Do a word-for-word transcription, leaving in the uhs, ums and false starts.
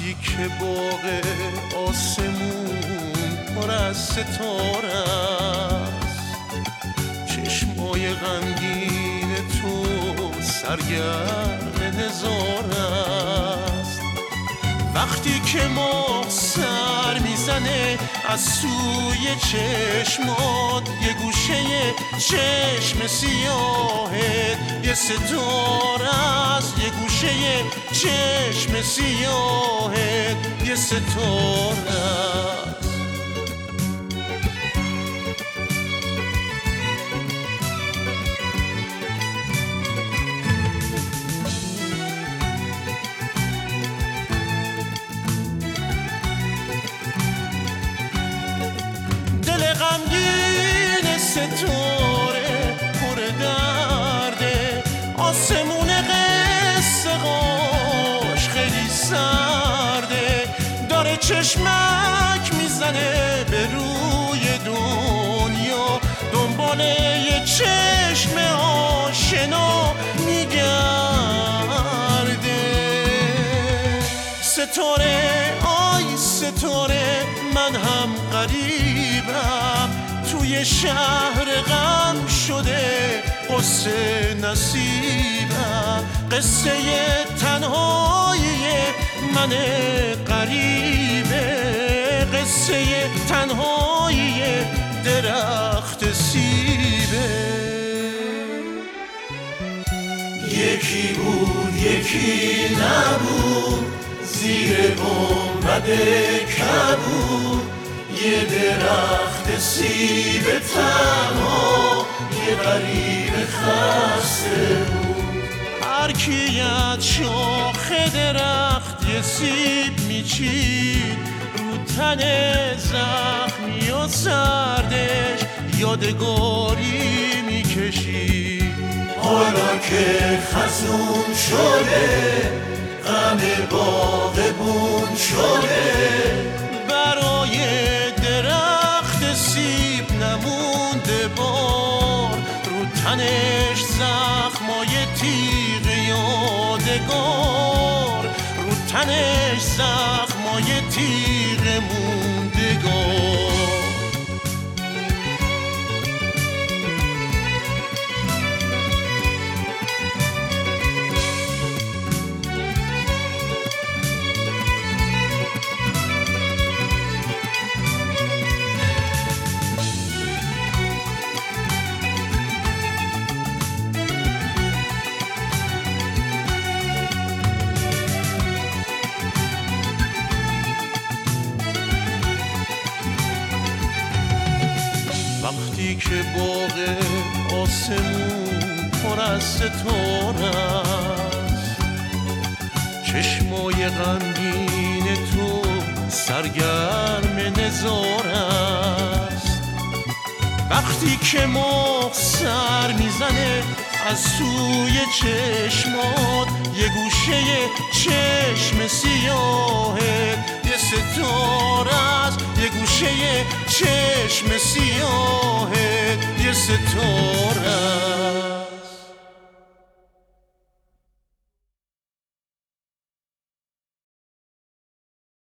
وقتی که باغ آسمون پر از ستاره است، چشمای غمگین تو سرگرم نظاره است. وقتی که ماه سر میزنه از سوی چشمات، یه گوشه چشم سیاهت یه ستاره است، یه گوشه چشم سیاهت یه ستاره است. دل غمگین ستاره پر درده، آسمون قصه غاش خیلی سرده، داره چشمک میزنه به روی دنیا، دنبال یه چشم آشنا میگرده. ستاره آی ستاره، من هم غریبم توی شهر غم شده، قصه نصیبم، قصه تنهایی من غریبه، قصه تنهایی درخت سیبه. یکی بود یکی نبود، زیر گنبد کبود، یه درخت سیب تنها، یه غریب خسته بود. هر کی از شاخ درخت یه سیب میچید، رو تن زخمی و سردش یادگاری میکشید. حالا که خزون شده، غم باغبون شده، برای درخت سیب نمونده بار، رو تنش زخمای تیغ یادگار، رو تنش زخمای تیغ موندگار. وقتی که باغ آسمون پر از ستاره است، چشمای غمگین تو سرگرم نظاره است. وقتی که ماه سر میزنه از سوی چشمات، یه گوشه چشم سیاهت یه ستاره است، یه گوشه چشم سیاهت یه ستاره است.